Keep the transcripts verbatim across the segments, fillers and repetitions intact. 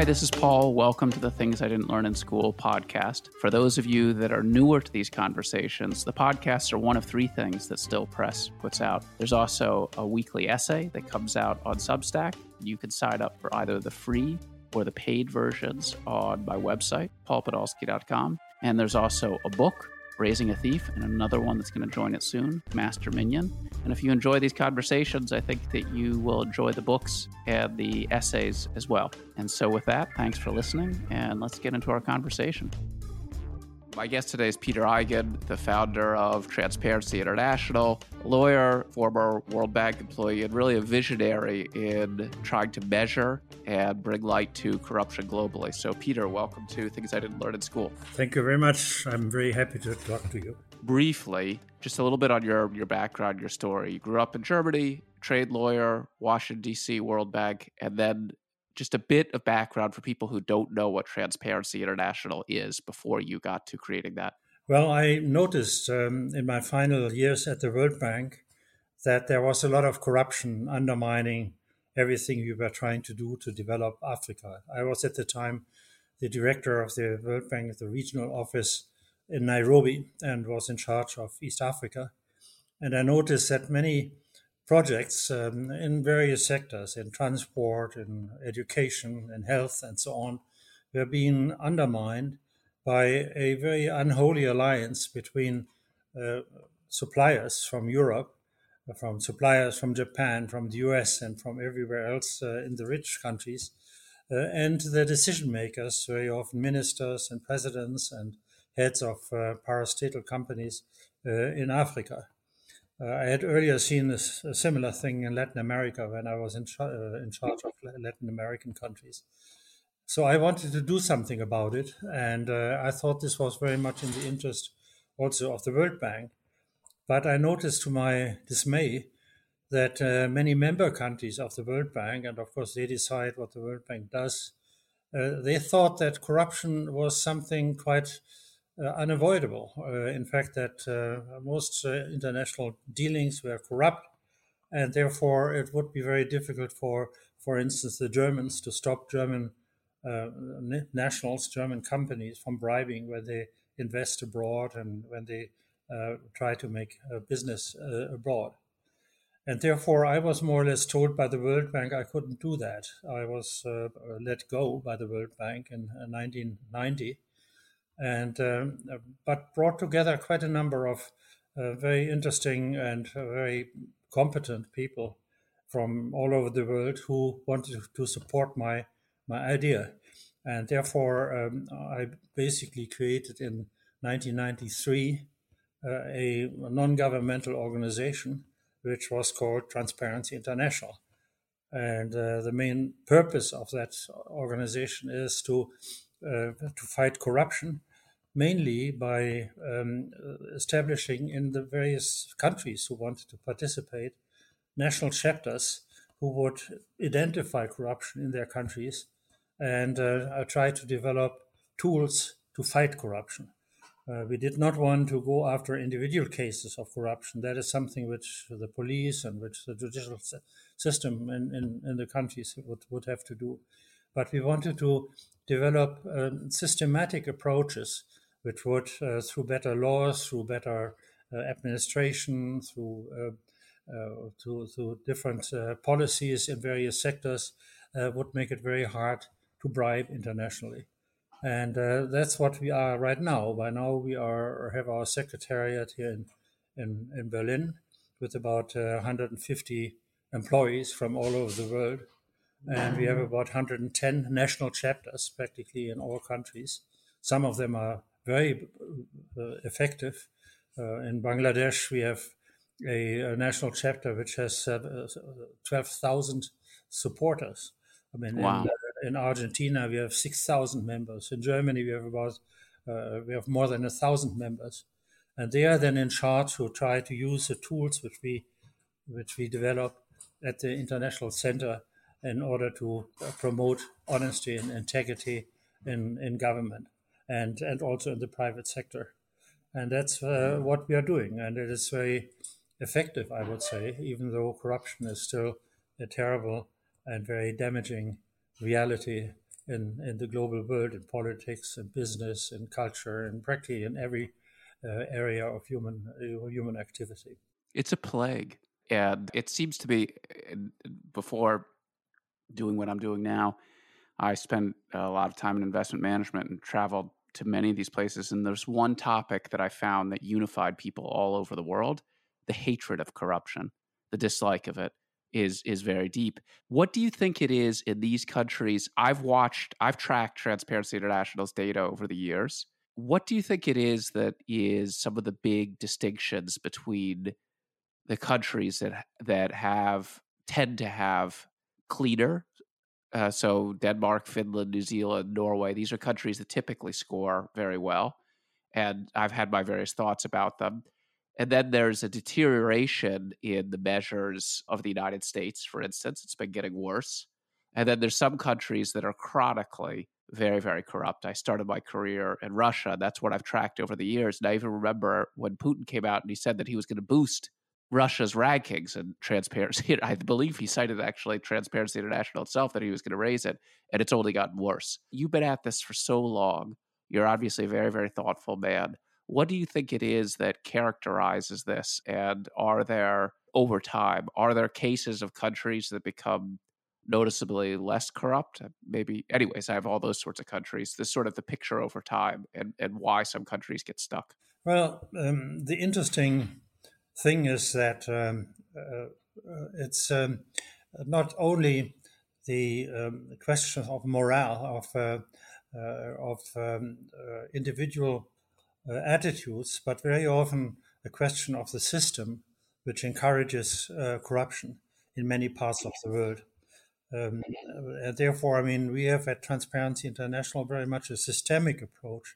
Hi, this is Paul. Welcome to the Things I Didn't Learn in School podcast. For those of you that are newer to these conversations, the podcasts are one of three things that Still Press puts out. There's also a weekly essay that comes out on Substack. You can sign up for either the free or the paid versions on my website, paul podolsky dot com. And there's also a book, Raising a Thief, and another one that's going to join it soon, Master Minion. And if you enjoy these conversations, I think that you will enjoy the books and the essays as well. And so with that, thanks for listening, and let's get into our conversation. My guest today is Peter Eigen, the founder of Transparency International, a lawyer, former World Bank employee, and really a visionary in trying to measure and bring light to corruption globally. So, Peter, welcome to Things I Didn't Learn in School. Thank you very much. I'm very happy to talk to you. Briefly, just a little bit on your, your background, your story. You grew up in Germany, trade lawyer, Washington, D C, World Bank, and then just a bit of background for people who don't know what Transparency International is before you got to creating that. Well, I noticed um, in my final years at the World Bank that there was a lot of corruption undermining everything we were trying to do to develop Africa. I was at the time the director of the World Bank, the regional office in Nairobi, and was in charge of East Africa. And I noticed that many projects um, in various sectors, in transport, in education, in health, and so on, were being undermined by a very unholy alliance between uh, suppliers from Europe, from suppliers from Japan, from the U S, and from everywhere else uh, in the rich countries, uh, and the decision makers, very often ministers and presidents and heads of uh, parastatal companies uh, in Africa. Uh, I had earlier seen this, a similar thing in Latin America when I was in, ch- uh, in charge of Latin American countries. So I wanted to do something about it, and uh, I thought this was very much in the interest also of the World Bank. But I noticed to my dismay that uh, many member countries of the World Bank, and of course they decide what the World Bank does, uh, they thought that corruption was something quite Uh, unavoidable. Uh, in fact, that uh, most uh, international dealings were corrupt, and therefore it would be very difficult for, for instance, the Germans to stop German uh, nationals, German companies from bribing when they invest abroad and when they uh, try to make a business uh, abroad. And therefore, I was more or less told by the World Bank I couldn't do that. I was uh, let go by the World Bank in uh, nineteen ninety. And um, but brought together quite a number of uh, very interesting and uh, very competent people from all over the world who wanted to support my my idea, and therefore um, I basically created in nineteen ninety-three uh, a non-governmental organization which was called Transparency International, and uh, the main purpose of that organization is to uh, to fight corruption, mainly by um, establishing in the various countries who wanted to participate national chapters who would identify corruption in their countries and uh, try to develop tools to fight corruption. Uh, we did not want to go after individual cases of corruption. That is something which the police and which the judicial system in, in, in the countries would, would have to do. But we wanted to develop um, systematic approaches which would, uh, through better laws, through better uh, administration, through uh, uh, through, through different uh, policies in various sectors, uh, would make it very hard to bribe internationally. And uh, that's what we are right now. By now, we are have our secretariat here in in, in Berlin with about uh, one hundred fifty employees from all over the world, and we have about one hundred ten national chapters practically in all countries. Some of them are very uh, effective. Uh, in Bangladesh, we have a, a national chapter which has uh, twelve thousand supporters. I mean, wow. in, uh, in Argentina, we have six thousand members. In Germany, we have about uh, we have more than a thousand members, and they are then in charge who try to use the tools which we which we develop at the International Center in order to uh, promote honesty and integrity in, in government and, and also in the private sector. And that's uh, what we are doing. And it is very effective, I would say, even though corruption is still a terrible and very damaging reality in, in the global world, in politics, in business, in culture, and practically in every uh, area of human uh, human activity. It's a plague. And it seems to be, before doing what I'm doing now, I spent a lot of time in investment management and traveled to many of these places. And there's one topic that I found that unified people all over the world: the hatred of corruption, the dislike of it is is very deep. What do you think it is in these countries? I've watched, I've tracked Transparency International's data over the years. What do you think it is that is some of the big distinctions between the countries that that have tend to have cleaner, uh, so Denmark, Finland, New Zealand, Norway, these are countries that typically score very well, and I've had my various thoughts about them. And then there's a deterioration in the measures of the United States, for instance. It's been getting worse. And then there's some countries that are chronically very, very corrupt. I started my career in Russia. That's what I've tracked over the years. And I even remember when Putin came out and he said that he was going to boost Russia's rankings and Transparency. I believe he cited actually Transparency International itself that he was going to raise it, and it's only gotten worse. You've been at this for so long. You're obviously a very, very thoughtful man. What do you think it is that characterizes this? And are there, over time, are there cases of countries that become noticeably less corrupt? Maybe, anyways, I have all those sorts of countries. This sort of the picture over time, and, and why some countries get stuck. Well, um, the interesting thing is that um, uh, uh, it's um, not only the um, question of morale of uh, uh, of um, uh, individual uh, attitudes, but very often a question of the system which encourages uh, corruption in many parts of the world. Um, and therefore, I mean, we have at Transparency International very much a systemic approach.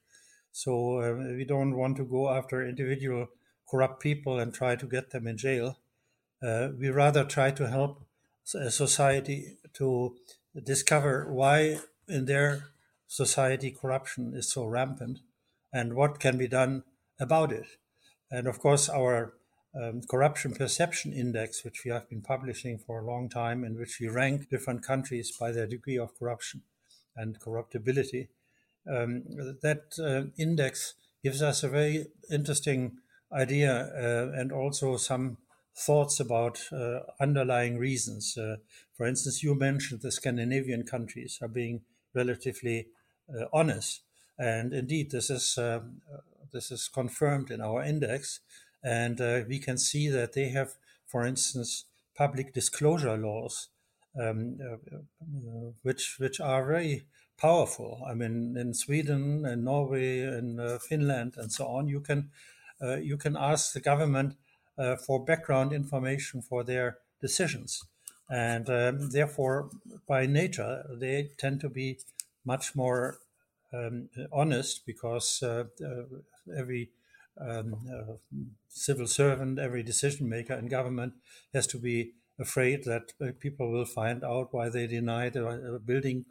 So uh, we don't want to go after individual corrupt people and try to get them in jail. Uh, we rather try to help a society to discover why in their society corruption is so rampant and what can be done about it. And of course, our um, corruption perception index, which we have been publishing for a long time, in which we rank different countries by their degree of corruption and corruptibility, um, that uh, index gives us a very interesting idea uh, and also some thoughts about uh, underlying reasons. Uh, for instance, you mentioned the Scandinavian countries are being relatively uh, honest, and indeed, this is uh, this is confirmed in our index, and uh, we can see that they have, for instance, public disclosure laws, um, uh, uh, which which are very powerful. I mean, in Sweden and Norway and uh, Finland and so on, you can uh, you can ask the government uh, for background information for their decisions, and um, therefore, by nature, they tend to be much more um, honest because uh, uh, every um, uh, civil servant, every decision maker in government has to be afraid that uh, people will find out why they denied a, a building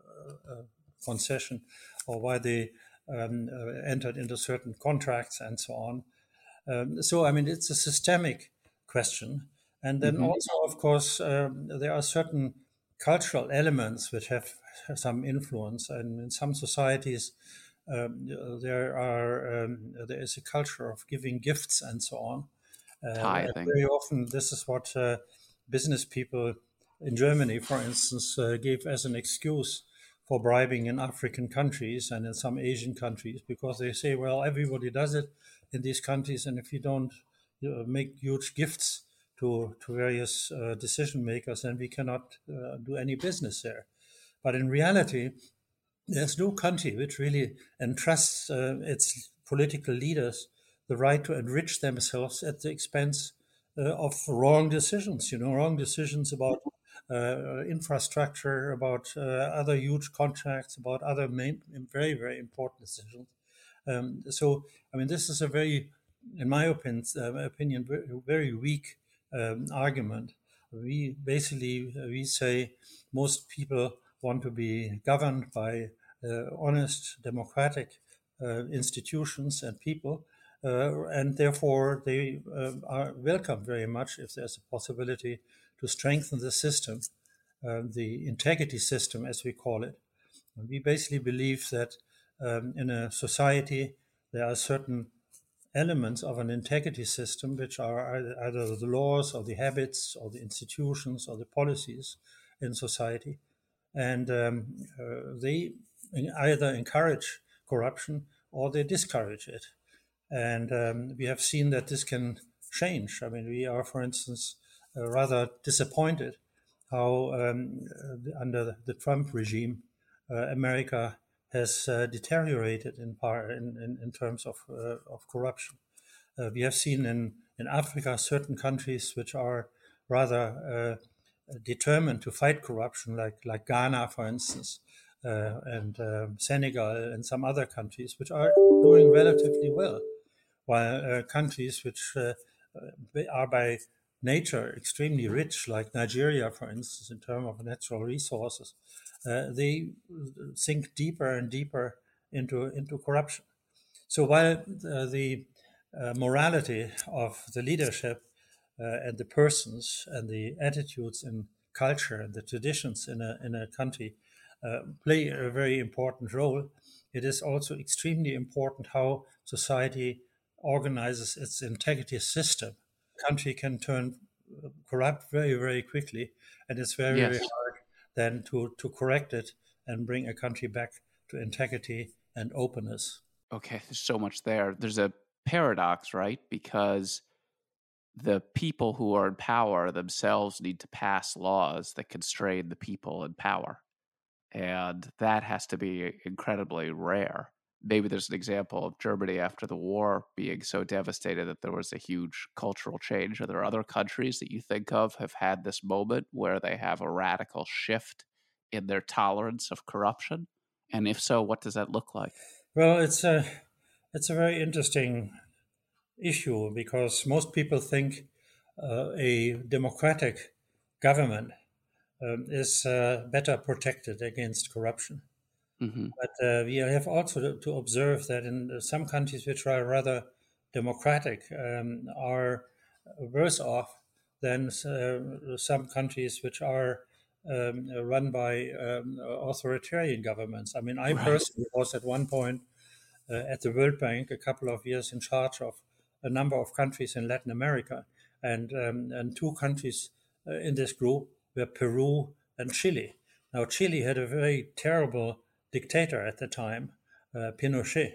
uh, concession or why they um, uh, entered into certain contracts and so on. Um, so, I mean, it's a systemic question. And then mm-hmm. also, of course, um, there are certain cultural elements which have some influence. And in some societies, um, there are um, there is a culture of giving gifts and so on. Uh, and very often, this is what uh, business people in Germany, for instance, uh, gave as an excuse for bribing in African countries and in some Asian countries, because they say, well, everybody does it in these countries, and if you don't you know, make huge gifts to to various uh, decision makers, then we cannot uh, do any business there. But in reality, there's no country which really entrusts uh, its political leaders the right to enrich themselves at the expense uh, of wrong decisions, you know, wrong decisions about uh, infrastructure, about uh, other huge contracts, about other main, very, very important decisions. Um, so, I mean, this is a very, in my opinion, uh, opinion very, very weak um, argument. We basically, uh, we say most people want to be governed by uh, honest, democratic uh, institutions and people, uh, and therefore they uh, are welcome very much if there's a possibility to strengthen the system, uh, the integrity system, as we call it. And we basically believe that um, in a society there are certain elements of an integrity system, which are either the laws or the habits or the institutions or the policies in society. And um, uh, they either encourage corruption or they discourage it. And um, we have seen that this can change. I mean, we are, for instance, uh, rather disappointed how um, uh, under the Trump regime, uh, America has uh, deteriorated in, part, in, in, in terms of, uh, of corruption. Uh, we have seen in, in Africa certain countries which are rather uh, determined to fight corruption, like, like Ghana, for instance, uh, and uh, Senegal, and some other countries, which are doing relatively well, while uh, countries which uh, are by nature extremely rich, like Nigeria, for instance, in terms of natural resources, uh, they sink deeper and deeper into, into corruption. So while uh, the uh, morality of the leadership uh, and the persons and the attitudes and culture and the traditions in a, in a country uh, play a very important role, it is also extremely important how society organizes its integrity system. A country can turn corrupt very, very quickly, and it's very, yes. very hard then to, to correct it and bring a country back to integrity and openness. Okay, there's so much there. There's a paradox, right? Because the people who are in power themselves need to pass laws that constrain the people in power. And that has to be incredibly rare. Maybe there's an example of Germany after the war being so devastated that there was a huge cultural change. Are there other countries that you think of have had this moment where they have a radical shift in their tolerance of corruption? And if so, what does that look like? Well, it's a, it's a very interesting issue because most people think uh, a democratic government um, is uh, better protected against corruption. Mm-hmm. But uh, we have also to, to observe that in some countries which are rather democratic um, are worse off than uh, some countries which are um, run by um, authoritarian governments. I mean, I right. personally was at one point uh, at the World Bank a couple of years in charge of a number of countries in Latin America, and um, and two countries uh, in this group were Peru and Chile. Now, Chile had a very terrible dictator at the time, uh, Pinochet,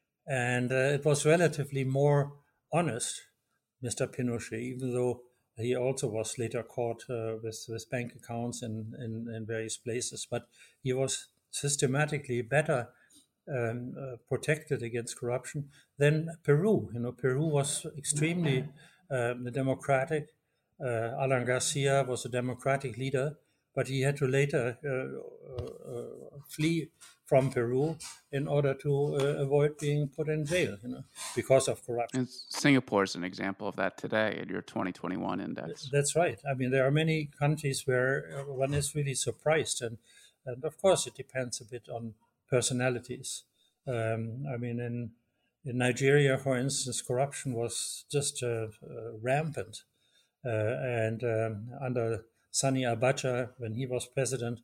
and uh, it was relatively more honest, Mister Pinochet, even though he also was later caught uh, with, with bank accounts in, in, in various places, but he was systematically better um, uh, protected against corruption than Peru. You know, Peru was extremely um, democratic. Uh, Alan Garcia was a democratic leader, but he had to later uh, uh, uh, flee from Peru in order to uh, avoid being put in jail, you know, because of corruption. And Singapore is an example of that today in your twenty twenty-one index. That's right. I mean, there are many countries where one is really surprised, and, and of course, it depends a bit on personalities. Um, I mean, in in Nigeria, for instance, corruption was just uh, uh, rampant, uh, and um, under Sani Abacha, when he was president,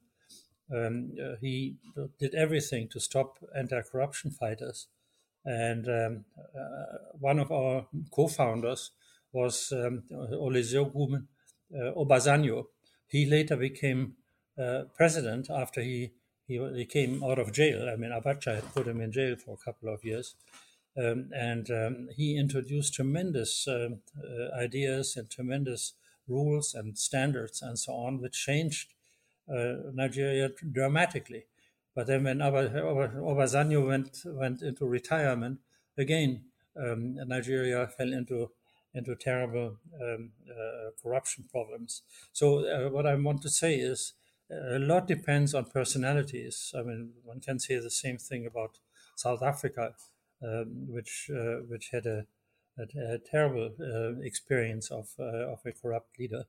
um, uh, he did everything to stop anti-corruption fighters. And um, uh, one of our co-founders was um, Olusegun uh, Obasanjo. He later became uh, president after he, he he came out of jail. I mean, Abacha had put him in jail for a couple of years. Um, and um, he introduced tremendous um, uh, ideas and tremendous rules and standards and so on, which changed uh, Nigeria dramatically. But then when Obasanjo went went into retirement, again, um, Nigeria fell into into terrible um, uh, corruption problems. So uh, what I want to say is a lot depends on personalities. I mean, one can say the same thing about South Africa, um, which uh, which had a, a, a terrible uh, experience of uh, of a corrupt leader,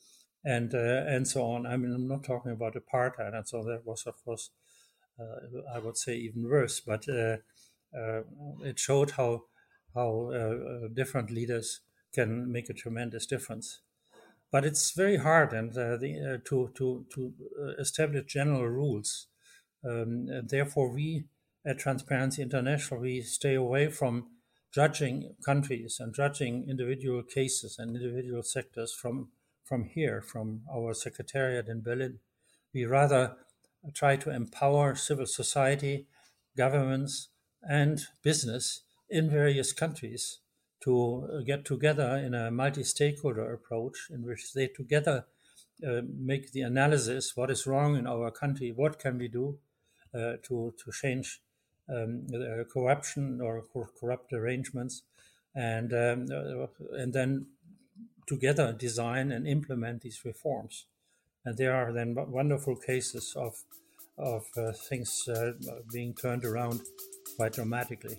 and uh, and so on. I mean, I'm not talking about apartheid, and so that was, of course, uh, I would say even worse. But uh, uh, it showed how how uh, different leaders can make a tremendous difference. But it's very hard and uh, the, uh, to to to establish general rules Um, and therefore, we at Transparency International, we stay away from judging countries and judging individual cases and individual sectors from, from here, from our secretariat in Berlin. We rather try to empower civil society, governments, and business in various countries to get together in a multi-stakeholder approach in which they together uh, make the analysis, what is wrong in our country, what can we do uh, to, to change um, uh, corruption or corrupt arrangements, and, um, uh, and then together design and implement these reforms. And there are then wonderful cases of, of uh, things uh, being turned around quite dramatically.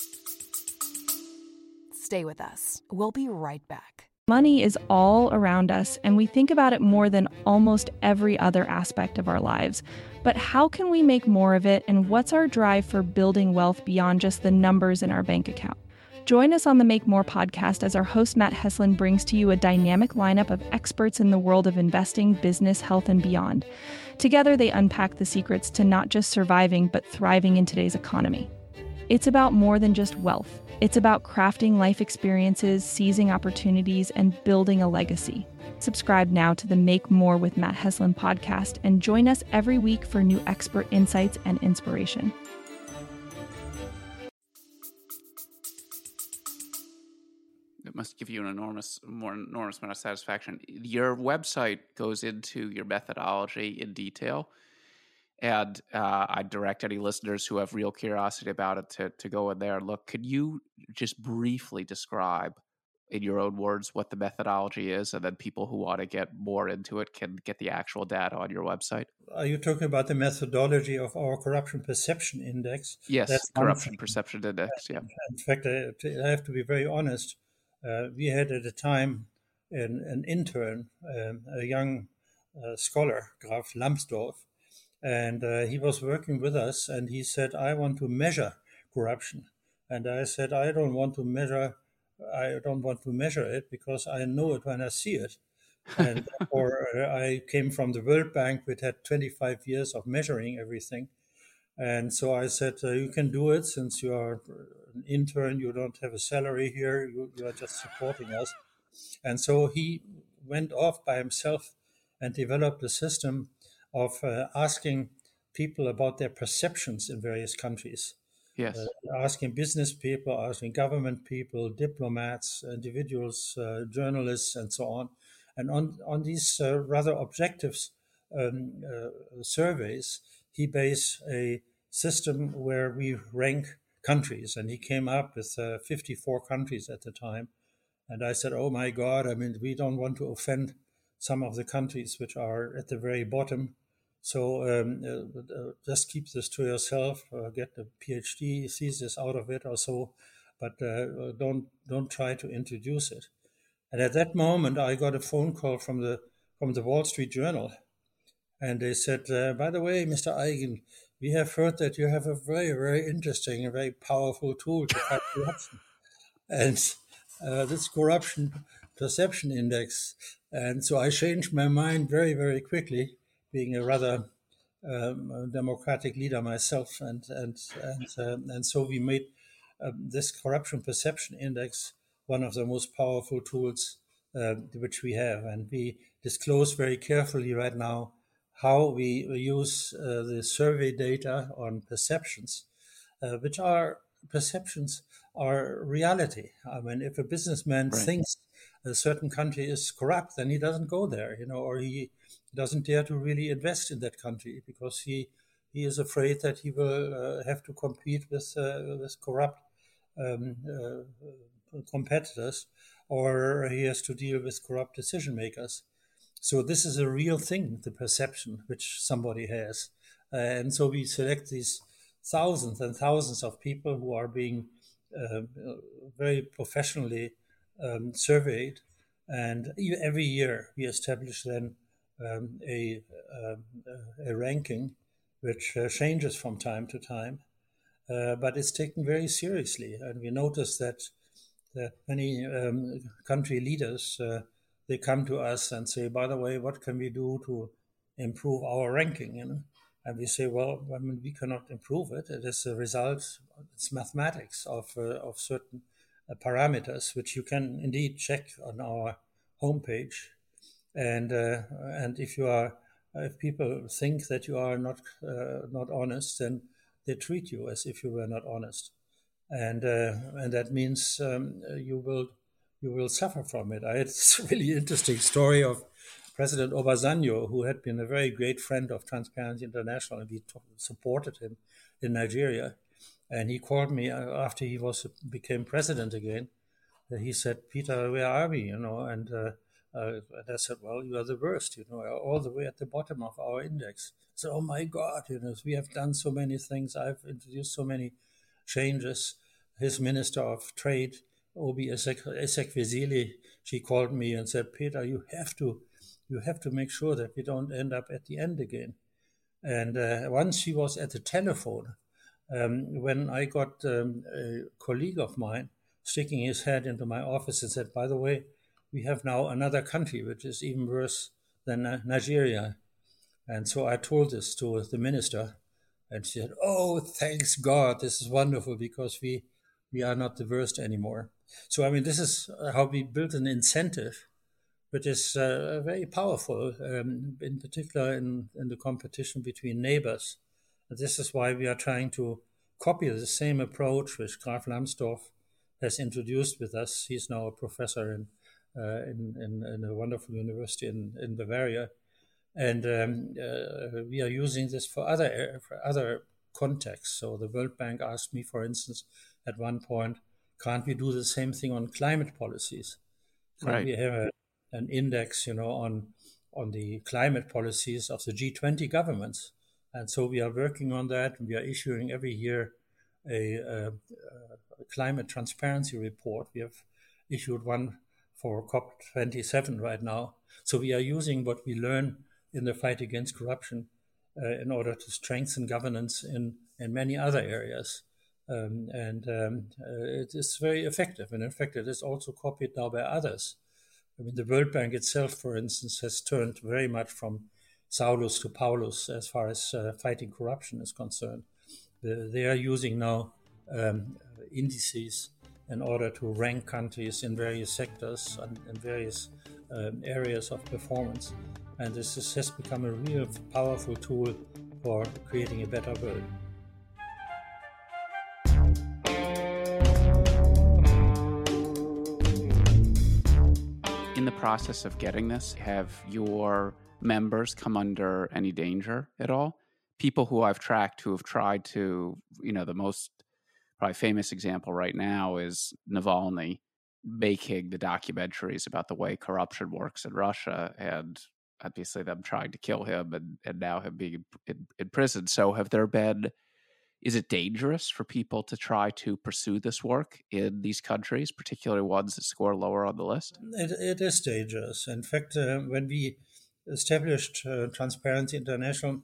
Stay with us. We'll be right back. Money is all around us, and we think about it more than almost every other aspect of our lives. But how can we make more of it, and what's our drive for building wealth beyond just the numbers in our bank account? Join us on the Make More podcast as our host Matt Heslin brings to you a dynamic lineup of experts in the world of investing, business, health, and beyond. Together, they unpack the secrets to not just surviving, but thriving in today's economy. It's about more than just wealth. It's about crafting life experiences, seizing opportunities, and building a legacy. Subscribe now to the Make More with Matt Heslin podcast and join us every week for new expert insights and inspiration. It must give you an enormous, more enormous amount of satisfaction. Your website goes into your methodology in detail. And uh, I direct any listeners who have real curiosity about it to, to go in there and look. Could you just briefly describe, in your own words, what the methodology is, and then people who want to get more into it can get the actual data on your website? Are you talking about the methodology of our Corruption Perception Index? Yes, That's Corruption Perception Index, yeah. In fact, I, I have to be very honest. Uh, we had at the time an, an intern, um, a young uh, scholar, Graf Lambsdorff, and uh, he was working with us, and he said, I want to measure corruption. And I said, I don't want to measure, I don't want to measure it because I know it when I see it. And or uh, I came from the World Bank, which had twenty-five years of measuring everything. And so I said, uh, you can do it since you are an intern, you don't have a salary here, you, you are just supporting us. And so he went off by himself and developed a system of uh, asking people about their perceptions in various countries. Yes. Uh, asking business people, asking government people, diplomats, individuals, uh, journalists, and so on. And on, on these uh, rather objective um, uh, surveys, he based a system where we rank countries. And he came up with uh, fifty-four countries at the time. And I said, oh my God, I mean, we don't want to offend some of the countries which are at the very bottom. So um, uh, uh, just keep this to yourself, uh, get a PhD thesis out of it or so, but uh, don't don't try to introduce it. And at that moment, I got a phone call from the from the Wall Street Journal, and they said, uh, by the way, Mister Eigen, we have heard that you have a very, very interesting and very powerful tool to fight corruption. And uh, this Corruption Perception Index. And so I changed my mind very, very quickly, being a rather um, democratic leader myself, and and and um, and so we made um, this Corruption Perception Index one of the most powerful tools uh, which we have, and we disclose very carefully right now how we use uh, the survey data on perceptions, uh, which are perceptions are reality. I mean, if a businessman Right. thinks a certain country is corrupt, then he doesn't go there, you know, or he doesn't dare to really invest in that country because he he is afraid that he will uh, have to compete with uh, with corrupt um, uh, competitors, or he has to deal with corrupt decision makers. So this is a real thing, the perception which somebody has, uh, and so we select these thousands and thousands of people who are being uh, very professionally um, surveyed, and every year we establish then um, a, um, a ranking which uh, changes from time to time, uh, but it's taken very seriously. And we notice that, that many um, country leaders, uh, they come to us and say, by the way, what can we do to improve our ranking? You know? And we say, well, I mean, we cannot improve it. It is a result, it's mathematics of, uh, of certain uh, parameters, which you can indeed check on our homepage. And uh, and if you are, if people think that you are not uh, not honest, then they treat you as if you were not honest, and uh, and that means um, you will you will suffer from it. I had this really interesting story of President Obasanjo, who had been a very great friend of Transparency International, and we t- supported him in Nigeria. And he called me after he was became president again. He said, "Peter, where are we?" You know, and uh, uh, and I said, "Well, you are the worst. You know, all the way at the bottom of our index." So, oh my God, you know, we have done so many things. I've introduced so many changes. His Minister of Trade, Obi Ezekwesili, she called me and said, "Peter, you have to, you have to make sure that we don't end up at the end again." And uh, once she was at the telephone, um, when I got um, a colleague of mine sticking his head into my office and said, "By the way, we have now another country which is even worse than uh, Nigeria." And so I told this to the minister, and she said, "Oh, thanks God, this is wonderful, because we we are not the worst anymore." So, I mean, this is how we built an incentive, which is uh, very powerful, um, in particular in, in the competition between neighbors. And this is why we are trying to copy the same approach which Graf Lambsdorff has introduced with us. He's now a professor in uh, in, in, in a wonderful university in, in Bavaria. And um, uh, we are using this for other for other contexts. So the World Bank asked me, for instance, at one point, can't we do the same thing on climate policies? Can't Right. we have a, an index, you know, on on the climate policies of the G twenty governments? And so we are working on that, and we are issuing every year a, a, a climate transparency report. We have issued one for COP twenty-seven right now. So we are using what we learn in the fight against corruption uh, in order to strengthen governance in, in many other areas. Um, and um, uh, it is very effective. And in fact, it is also copied now by others. I mean, the World Bank itself, for instance, has turned very much from Saulus to Paulus as far as uh, fighting corruption is concerned. Uh, they are using now um, indices in order to rank countries in various sectors and in various um, areas of performance. And this is, has become a real powerful tool for creating a better world. In the process of getting this, have your members come under any danger at all? People who I've tracked who have tried to, you know, the most probably famous example right now is Navalny making the documentaries about the way corruption works in Russia, and obviously them trying to kill him and, and now him being in, in prison. So have there been, is it dangerous for people to try to pursue this work in these countries, particularly ones that score lower on the list? It, it is dangerous. In fact, uh, when we established uh, Transparency International,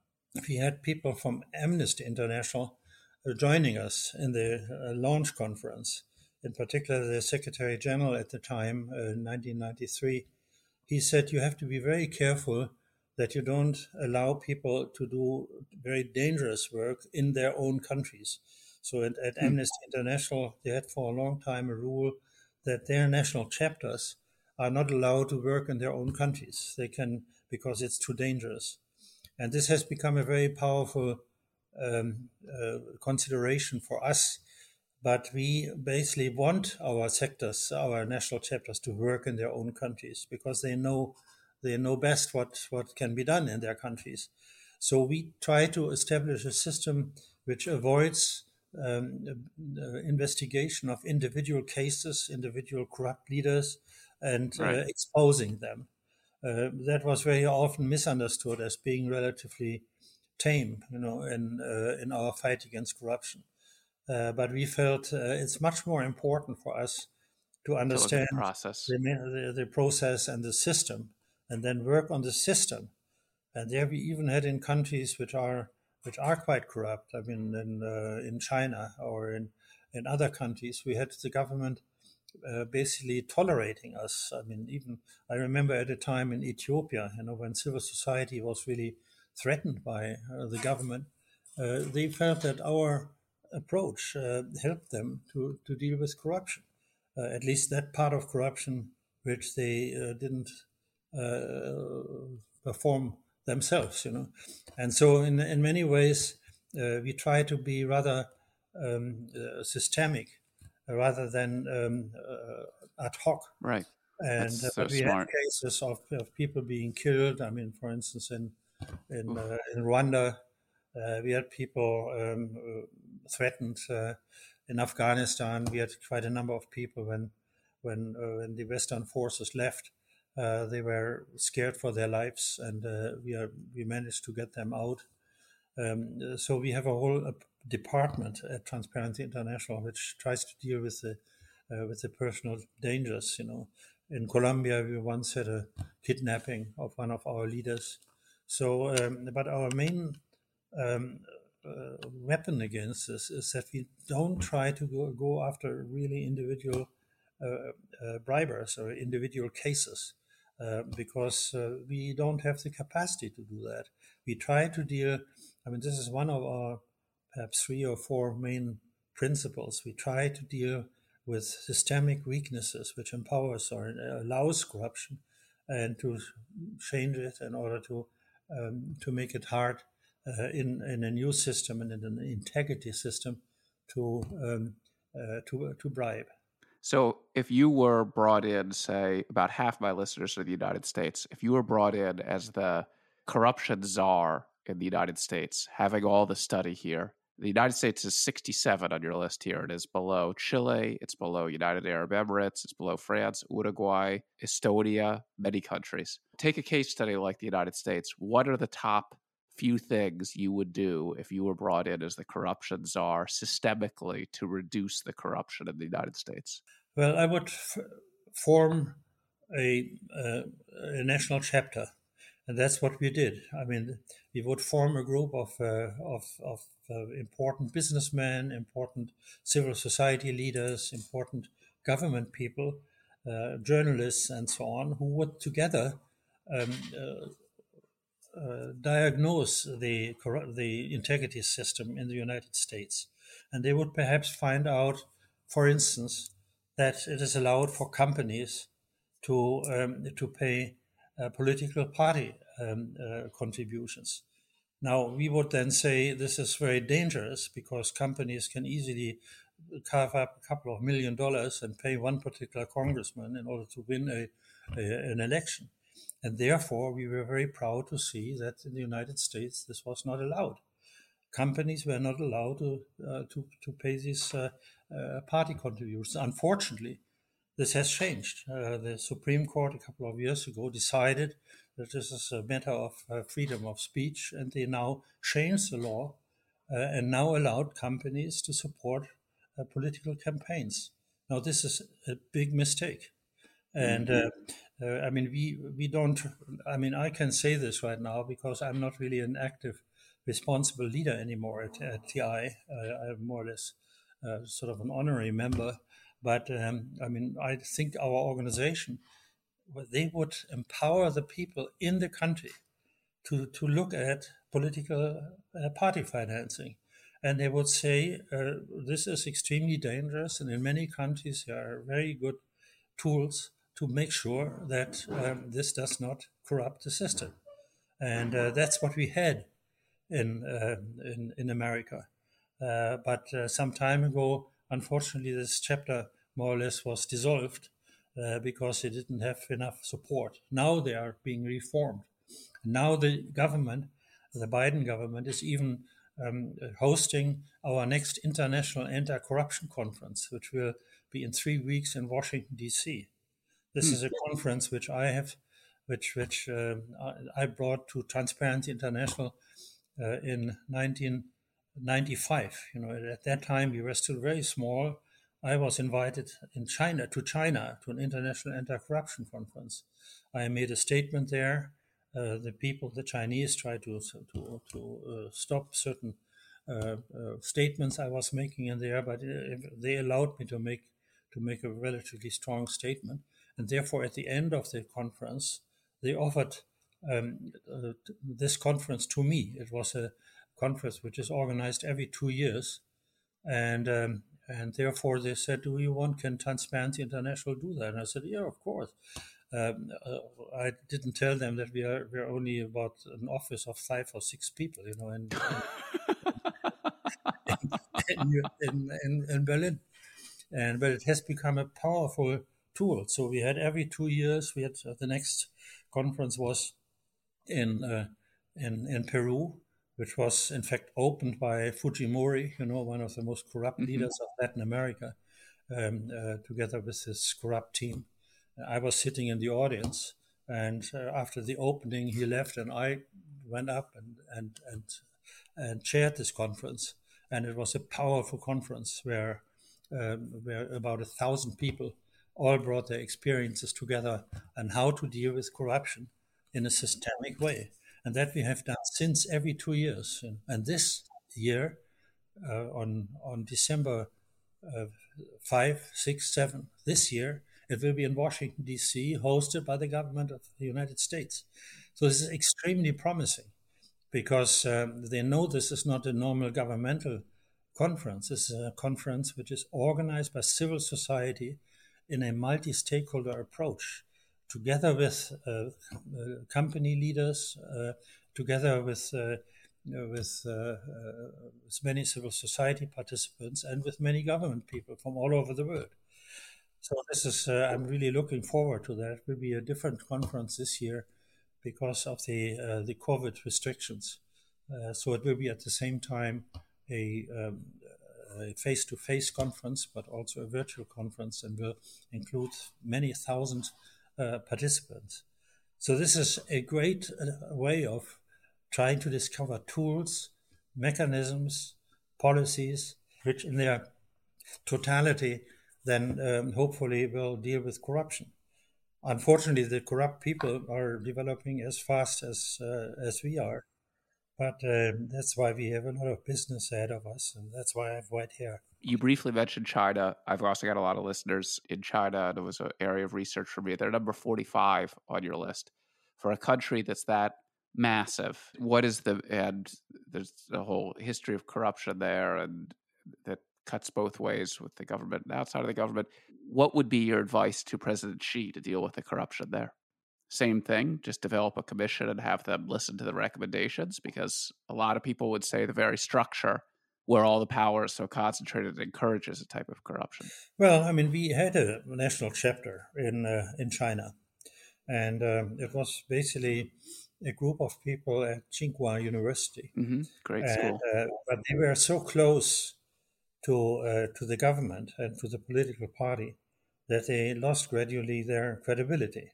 we had people from Amnesty International uh, joining us in the uh, launch conference. In particular, the Secretary General at the time, uh, in nineteen ninety-three, he said, you have to be very careful that you don't allow people to do very dangerous work in their own countries. So at, at mm. Amnesty International, they had for a long time a rule that their national chapters are not allowed to work in their own countries. They can, because it's too dangerous. And this has become a very powerful um, uh, consideration for us. But we basically want our sectors, our national chapters, to work in their own countries because they know they know best what, what can be done in their countries. So we try to establish a system which avoids um, the investigation of individual cases, individual corrupt leaders, and right. uh, exposing them. Uh, that was very often misunderstood as being relatively tame, you know, in uh, in our fight against corruption. Uh, but we felt uh, it's much more important for us to understand the process. The, the, the process and the system, and then work on the system. And there we even had in countries which are which are quite corrupt. I mean, in uh, in China or in in other countries, we had the government uh, basically tolerating us. I mean, even I remember at a time in Ethiopia, you know, when civil society was really threatened by uh, the government, uh, they felt that our approach uh, helped them to, to deal with corruption, uh, at least that part of corruption which they uh, didn't uh, perform themselves, you know. And so in, in many ways, uh, we try to be rather um, uh, systemic uh, rather than um, uh, ad hoc. Right. And That's uh, so but we smart. have cases of, of people being killed. I mean, for instance, in in, uh, in Rwanda, uh, we had people um, uh, threatened. Uh, in Afghanistan, we had quite a number of people when when uh, when the Western forces left. Uh, they were scared for their lives, and uh, we are we managed to get them out. Um, so we have a whole uh, department at Transparency International which tries to deal with the uh, with the personal dangers. You know, in Colombia we once had a kidnapping of one of our leaders. So, um, but our main um, uh, weapon against this is that we don't try to go, go after really individual uh, uh, bribers or individual cases. Uh, because uh, we don't have the capacity to do that. We try to deal, I mean, this is one of our perhaps three or four main principles. We try to deal with systemic weaknesses which empowers or allows corruption, and to change it in order to um, to make it hard uh, in, in a new system and in an integrity system to um, uh, to to bribe. So if you were brought in, say, about half my listeners are in the United States, if you were brought in as the corruption czar in the United States, having all the study here, the United States is sixty-seven on your list here. It is below Chile, it's below United Arab Emirates, it's below France, Uruguay, Estonia, many countries. Take a case study like the United States. What are the top few things you would do if you were brought in as the corruption czar systemically to reduce the corruption in the United States? Well, I would f- form a, uh, a national chapter, and that's what we did. I mean, we would form a group of uh, of, of uh, important businessmen, important civil society leaders, important government people, uh, journalists, and so on, who would together um, uh, Uh, diagnose the the integrity system in the United States, and they would perhaps find out, for instance, that it is allowed for companies to um, to pay uh, political party um, uh, contributions. Now we would then say this is very dangerous because companies can easily carve up a couple of million dollars and pay one particular congressman in order to win a, a an election. And therefore, we were very proud to see that in the United States, this was not allowed. Companies were not allowed to uh, to, to pay these uh, uh, party contributions. Unfortunately, this has changed. Uh, the Supreme Court a couple of years ago decided that this is a matter of uh, freedom of speech, and they now changed the law uh, and now allowed companies to support uh, political campaigns. Now, this is a big mistake. And uh, uh, I mean, we we don't. I mean, I can say this right now because I'm not really an active, responsible leader anymore at, at T I. Uh, I'm more or less uh, sort of an honorary member. But um, I mean, I think our organization, well, they would empower the people in the country to to look at political uh, party financing, and they would say uh, this is extremely dangerous, and in many countries there are very good tools to make sure that um, this does not corrupt the system. And uh, that's what we had in uh, in, in America. Uh, but uh, some time ago, unfortunately, this chapter more or less was dissolved uh, because they didn't have enough support. Now they are being reformed. Now the government, the Biden government, is even um, hosting our next international anti-corruption conference, which will be in three weeks in Washington, D C. This hmm. is a conference which I have, which which uh, I brought to Transparency International uh, in nineteen ninety-five. You know, at that time we were still very small. I was invited in China to China to an international anti-corruption conference. I made a statement there. Uh, the people, the Chinese, tried to to to uh, stop certain uh, uh, statements I was making in there, but they allowed me to make to make a relatively strong statement. And therefore, at the end of the conference, they offered um, uh, this conference to me. It was a conference which is organized every two years, and um, and therefore they said, "Do you want can Transparency International do that?" And I said, "Yeah, of course." Um, uh, I didn't tell them that we are we are only about an office of five or six people, you know, in in, in, in, in Berlin, and but it has become a powerful tool. So we had every two years we had uh, the next conference was in uh, in in Peru, which was in fact opened by Fujimori, you know, one of the most corrupt mm-hmm. leaders of Latin America, um, uh, together with his corrupt team. I was sitting in the audience, and uh, after the opening, he left, and I went up and and and and chaired this conference. And it was a powerful conference where um, where about a thousand people all brought their experiences together on how to deal with corruption in a systemic way, and that we have done since every two years. And, and this year, uh, on on December uh, five, six, seven, this year, it will be in Washington, D C, hosted by the government of the United States. So this is extremely promising because um, they know this is not a normal governmental conference. This is a conference which is organized by civil society in a multi-stakeholder approach, together with uh, uh, company leaders, uh, together with uh, with, uh, uh, with many civil society participants, and with many government people from all over the world. So this is, uh, I'm really looking forward to that. It will be a different conference this year because of the uh, the COVID restrictions. Uh, so it will be at the same time a, um, a face-to-face conference, but also a virtual conference, and will include many thousand uh, participants. So this is a great uh, way of trying to discover tools, mechanisms, policies, which in their totality then um, hopefully will deal with corruption. Unfortunately, the corrupt people are developing as fast as uh, as we are, but um, that's why we have a lot of business ahead of us, and that's why I have white hair. You briefly mentioned China. I've also got a lot of listeners in China, and it was an area of research for me. They're number forty-five on your list. For a country that's that massive, what is the, and there's a whole history of corruption there, and that cuts both ways with the government and outside of the government. What would be your advice to President Xi to deal with the corruption there? Same thing, just develop a commission and have them listen to the recommendations, because a lot of people would say the very structure where all the power is so concentrated encourages a type of corruption. Well, I mean, we had a national chapter in uh, in China, and um, it was basically a group of people at Tsinghua University. Mm-hmm. Great and, school. Uh, but they were so close to uh, to the government and to the political party that they lost gradually their credibility.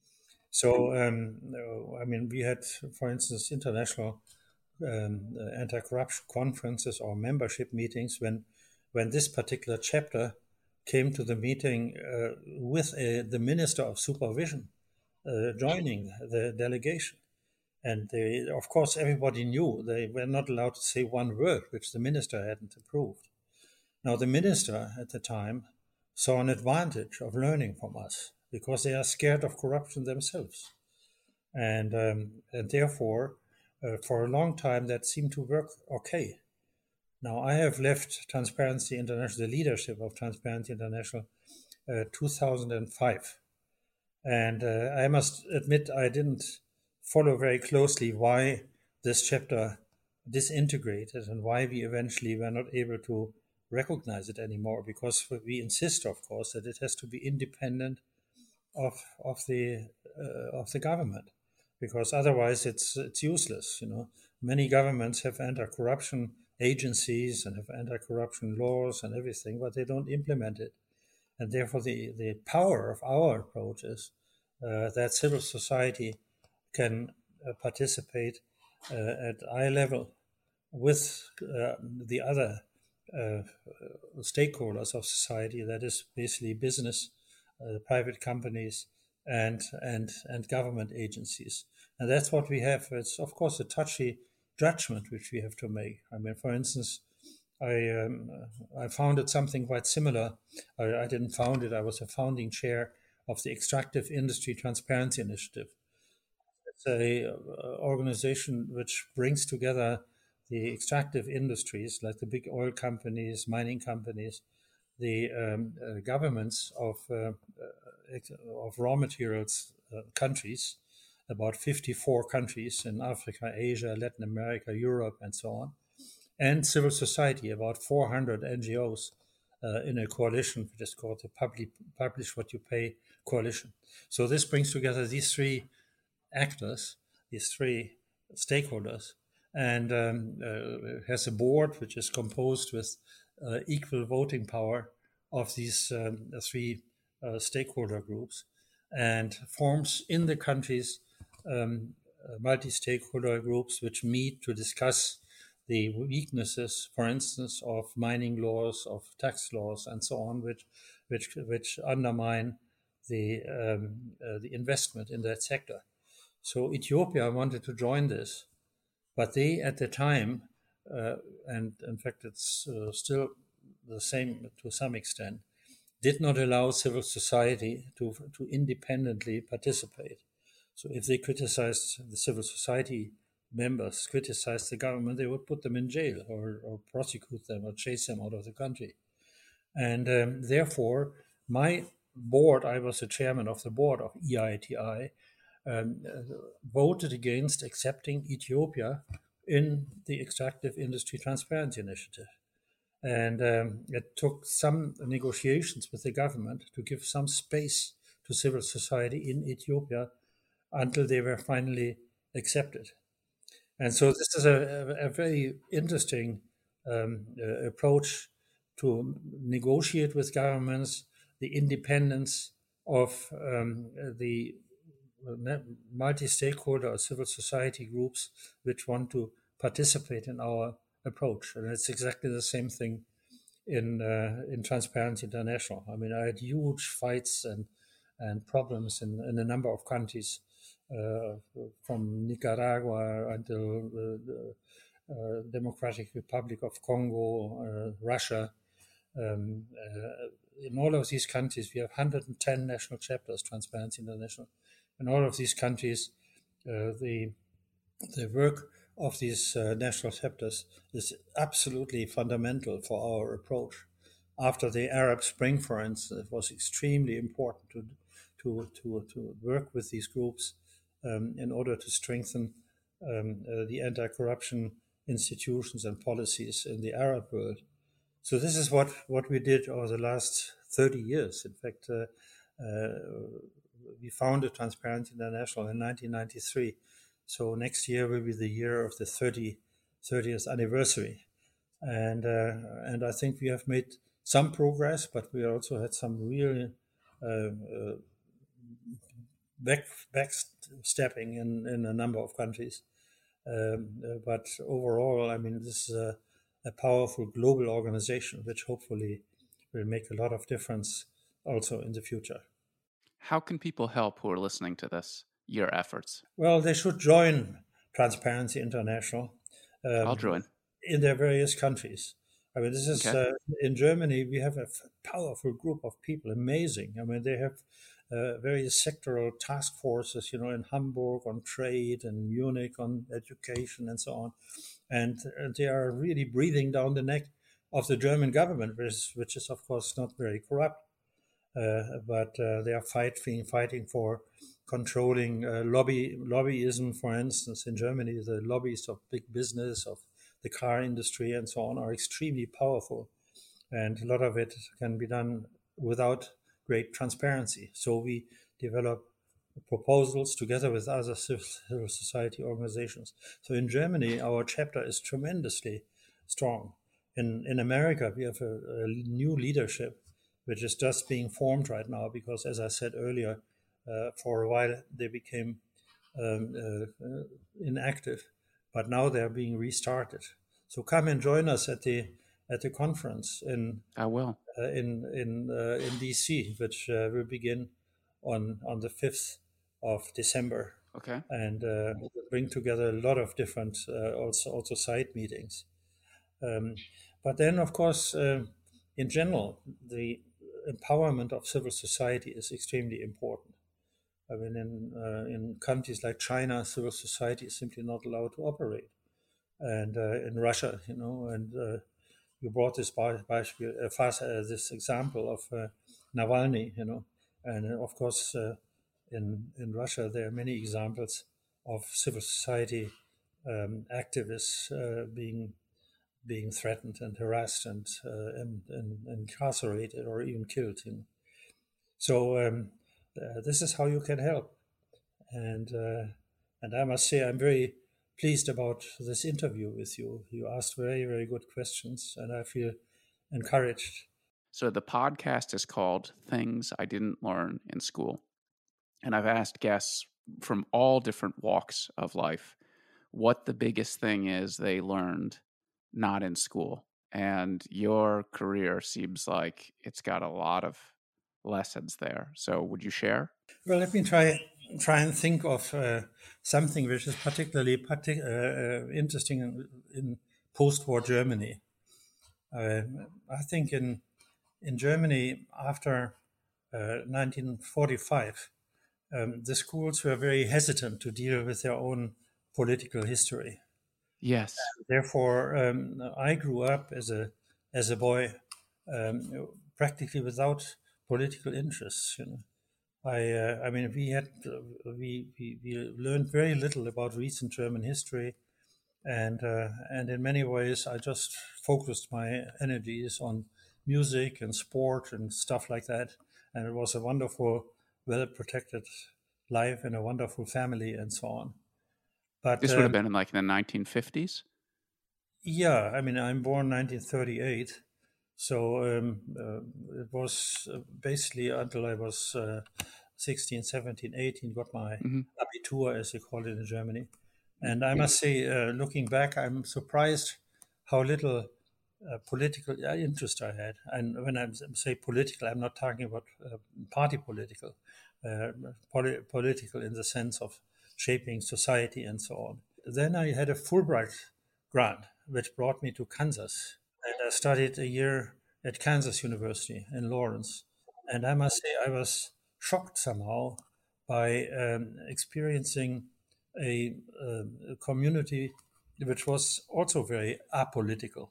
So, um, I mean, we had, for instance, international um, anti-corruption conferences or membership meetings when when this particular chapter came to the meeting uh, with a, the Minister of Supervision uh, joining the delegation. And they, of course, everybody knew they were not allowed to say one word which the minister hadn't approved. Now, the minister at the time saw an advantage of learning from us because they are scared of corruption themselves. And, um, and therefore, uh, for a long time, that seemed to work okay. Now, I have left Transparency International, the leadership of Transparency International, uh, two thousand five. And uh, I must admit, I didn't follow very closely why this chapter disintegrated and why we eventually were not able to recognize it anymore, because we insist, of course, that it has to be independent of of the uh, of the government, because otherwise it's it's useless. You know, many governments have anti-corruption agencies and have anti-corruption laws and everything, but they don't implement it, and therefore the the power of our approach is uh, that civil society can uh, participate uh, at eye level with uh, the other uh, stakeholders of society, that is basically business, uh, private companies, and and and government agencies. And that's what we have. It's, of course, a touchy judgment which we have to make. I mean, for instance, I um, I founded something quite similar. I, I didn't found it. I was a founding chair of the Extractive Industry Transparency Initiative. It's a uh, organization which brings together the extractive industries, like the big oil companies, mining companies, the um, uh, governments of uh, uh, of raw materials uh, countries, about fifty-four countries in Africa, Asia, Latin America, Europe, and so on, and civil society, about four hundred N G Os uh, in a coalition which is called the Public, Publish What You Pay Coalition. So this brings together these three actors, these three stakeholders, and um, uh, has a board which is composed with uh, equal voting power of these um, three uh, stakeholder groups, and forms in the countries um, uh, multi-stakeholder groups which meet to discuss the weaknesses, for instance, of mining laws, of tax laws, and so on, which which which undermine the um, uh, the investment in that sector. So Ethiopia wanted to join this, but they at the time, uh, and in fact it's uh, still the same to some extent, did not allow civil society to to independently participate. So if they criticized the civil society members, criticized the government, they would put them in jail or, or prosecute them or chase them out of the country. And um, therefore, my board, I was the chairman of the board of E I T I, um, uh, voted against accepting Ethiopia in the Extractive Industry Transparency Initiative. And um, it took some negotiations with the government to give some space to civil society in Ethiopia until they were finally accepted. And so this is a, a, a very interesting um, uh, approach to negotiate with governments, the independence of um, the multi-stakeholder or civil society groups which want to participate in our approach. And it's exactly the same thing in uh, in Transparency International. I mean, I had huge fights and, and problems in, in a number of countries, Uh, from Nicaragua until the, the uh, Democratic Republic of Congo, uh, Russia. Um, uh, in all of these countries, we have one hundred ten national chapters, Transparency International. In all of these countries, uh, the the work of these uh, national chapters is absolutely fundamental for our approach. After the Arab Spring, for instance, it was extremely important to to to, to work with these groups Um, in order to strengthen um, uh, the anti-corruption institutions and policies in the Arab world. So this is what, what we did over the last thirty years. In fact, uh, uh, we founded Transparency International in nineteen ninety-three. So next year will be the year of the thirtieth anniversary. And, uh, and I think we have made some progress, but we also had some really uh, uh, back backstepping in, in a number of countries. Um, uh, but overall, I mean, this is a, a powerful global organization which hopefully will make a lot of difference also in the future. How can people help who are listening to this, your efforts? Well, they should join Transparency International. Um, I'll join. In their various countries. I mean, this is, Okay. uh, in Germany, we have a powerful group of people, amazing. I mean, they have Uh, various sectoral task forces, you know, in Hamburg on trade and Munich on education and so on. And, and they are really breathing down the neck of the German government, which is, which is of course, not very corrupt. Uh, but uh, they are fighting, fighting for controlling uh, lobby lobbyism, for instance. In Germany, the lobbies of big business, of the car industry and so on are extremely powerful. And a lot of it can be done without great transparency. So we develop proposals together with other civil society organizations. So in Germany, our chapter is tremendously strong. In in America, we have a, a new leadership, which is just being formed right now because, as I said earlier, uh, for a while they became um, uh, uh, inactive, but now they are being restarted. So come and join us at the at the conference in I will. Uh, in in uh, in D C, which uh, will begin on on the fifth of December. Okay. And uh, we'll bring together a lot of different uh, also also side meetings. Um, but then, of course, uh, in general, the empowerment of civil society is extremely important. I mean, in uh, in countries like China, civil society is simply not allowed to operate, and uh, in Russia, you know, and uh, you brought this by, by uh, fast, uh, this example of uh, Navalny, you know, and uh, of course, uh, in in Russia there are many examples of civil society um, activists uh, being being threatened and harassed and, uh, and, and incarcerated or even killed. You know? So um, uh, this is how you can help. And uh, and I must say I'm very pleased about this interview with you. You asked very, very good questions, and I feel encouraged. So the podcast is called Things I Didn't Learn in School. And I've asked guests from all different walks of life what the biggest thing is they learned not in school. And your career seems like it's got a lot of lessons there. So would you share? Well, let me try try and think of uh, something which is particularly partic- uh, uh, interesting in, in post-war Germany. Uh, I think in in Germany after uh, nineteen forty-five, um, the schools were very hesitant to deal with their own political history. Yes. Therefore, um, I grew up as a as a boy, um, practically without political interests. You know, I uh, I mean, we had uh, we, we we learned very little about recent German history, and uh, and in many ways, I just focused my energies on music and sport and stuff like that. And it was a wonderful, well protected life and a wonderful family and so on. But this would um, have been in like the nineteen fifties. Yeah, I mean, I'm born nineteen thirty-eight, so um, uh, it was uh, basically until I was uh, sixteen, seventeen, eighteen, got my mm-hmm. Abitur, as they call it in Germany. And I must say, uh, looking back, I'm surprised how little uh, political interest I had. And when I say political, I'm not talking about uh, party political, uh, poli- political in the sense of shaping society and so on. Then I had a Fulbright grant, which brought me to Kansas. And I studied a year at Kansas University in Lawrence. And I must say, I was shocked somehow by um, experiencing a, uh, a community which was also very apolitical.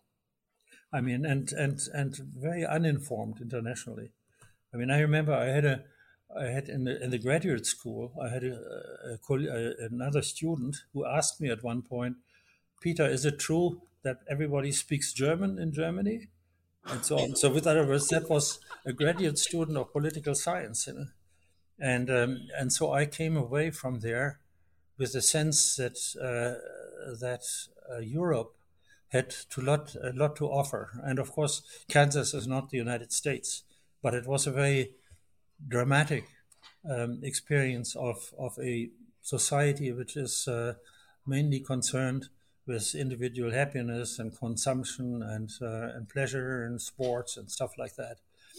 I mean, and, and, and very uninformed internationally. I mean, I remember I had a, I had in the, in the graduate school, I had a, a, a, another student who asked me at one point, Peter, is it true that everybody speaks German in Germany? And so on. So with other words, that was a graduate student of political science. You know? And um, and so I came away from there with the sense that uh, that uh, Europe had to lot, a lot to offer. And of course, Kansas is not the United States, but it was a very dramatic um, experience of, of a society which is uh, mainly concerned with individual happiness and consumption and uh, and pleasure and sports and stuff like that.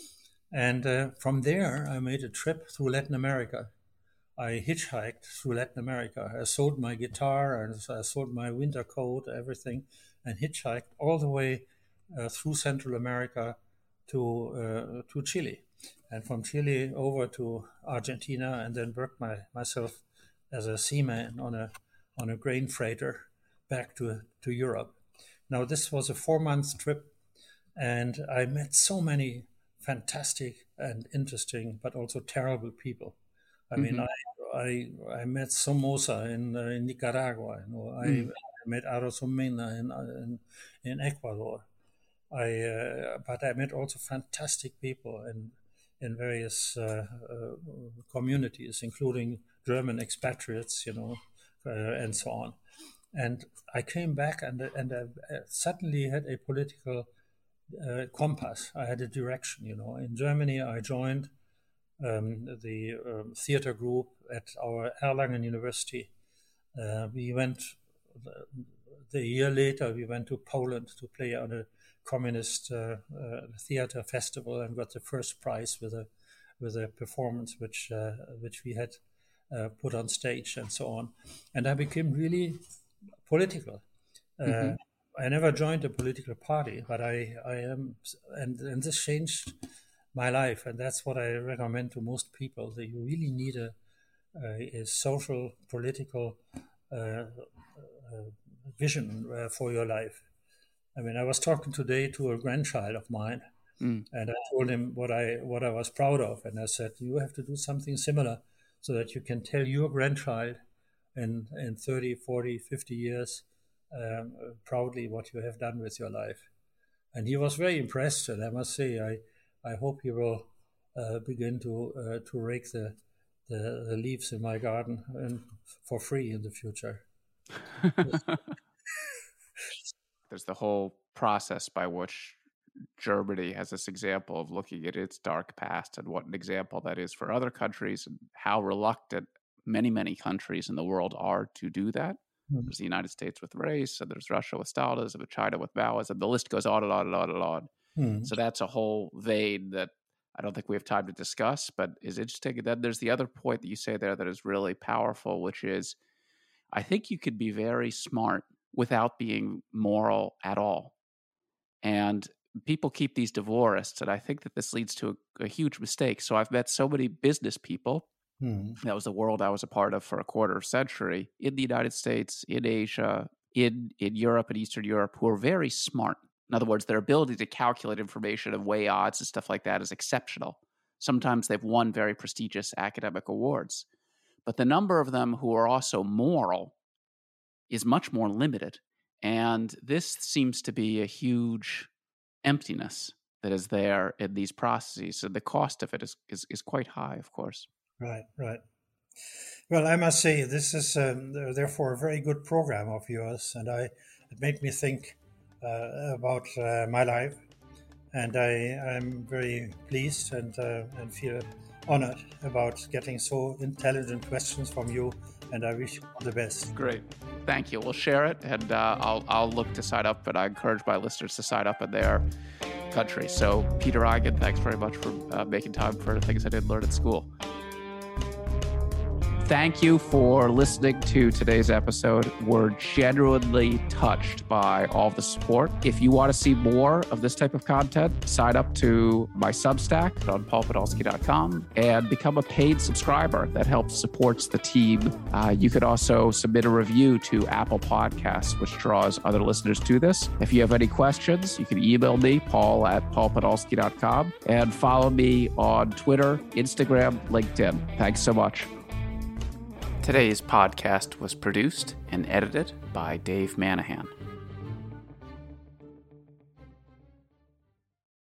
And uh, from there, I made a trip through Latin America. I hitchhiked through Latin America. I sold my guitar and I sold my winter coat, everything, and hitchhiked all the way uh, through Central America to uh, to Chile, and from Chile over to Argentina, and then worked my, myself as a seaman on a on a grain freighter back to, to Europe. Now, this was a four-month trip, and I met so many fantastic and interesting, but also terrible people. I mm-hmm. mean, I, I I met Somoza in, uh, in Nicaragua. You know, I, mm. I met Arozomena in, in in Ecuador. I uh, but I met also fantastic people in in various uh, uh, communities, including German expatriates, you know, uh, and so on. And I came back and and I suddenly had a political uh, compass. I had a direction, you know. In Germany, I joined um, the um, theater group at our Erlangen University. Uh, we went, the, the year later, we went to Poland to play on a communist uh, uh, theater festival and got the first prize with a with a performance which uh, which we had uh, put on stage and so on. And I became really political. Uh, mm-hmm. I never joined a political party, but I, I am, and, and this changed my life. And that's what I recommend to most people, that you really need a, a, a social, political uh, uh, vision uh, for your life. I mean, I was talking today to a grandchild of mine, mm. and I told him what I what I was proud of, and I said, you have to do something similar so that you can tell your grandchild in, in thirty, forty, fifty years um, proudly what you have done with your life. And he was very impressed, and I must say, I, I hope he will uh, begin to uh, to rake the, the, the leaves in my garden and for free in the future. There's the whole process by which Germany has this example of looking at its dark past and what an example that is for other countries and how reluctant many, many countries in the world are to do that. Mm-hmm. There's the United States with race, and there's Russia with Stalinism, and China with Maoism. The list goes on and on and on and on. Mm-hmm. So that's a whole vein that I don't think we have time to discuss, but is interesting. And then there's the other point that you say there that is really powerful, which is I think you could be very smart without being moral at all. And people keep these divorced, and I think that this leads to a, a huge mistake. So I've met so many business people. Hmm. That was the world I was a part of for a quarter of a century in the United States, in Asia, in, in Europe and Eastern Europe, who are very smart. In other words, their ability to calculate information and weigh odds and stuff like that is exceptional. Sometimes they've won very prestigious academic awards. But the number of them who are also moral is much more limited. And this seems to be a huge emptiness that is there in these processes. So the cost of it is, is, is quite high, of course. Right, right. Well, I must say, this is um, therefore a very good program of yours. And I, it made me think uh, about uh, my life. And I, I'm very pleased and, uh, and feel honored about getting so intelligent questions from you, and I wish you all the best. Great. Thank you. We'll share it, and uh, I'll I'll look to sign up, and I encourage my listeners to sign up in their country. So, Peter Eigen, thanks very much for uh, making time for the things I didn't learn at school. Thank you for listening to today's episode. We're genuinely touched by all the support. If you want to see more of this type of content, sign up to my Substack on paul podolsky dot com and become a paid subscriber. That helps supports the team. Uh, you could also submit a review to Apple Podcasts, which draws other listeners to this. If you have any questions, you can email me, paul at paul podolsky dot com, and follow me on Twitter, Instagram, LinkedIn. Thanks so much. Today's podcast was produced and edited by Dave Manahan.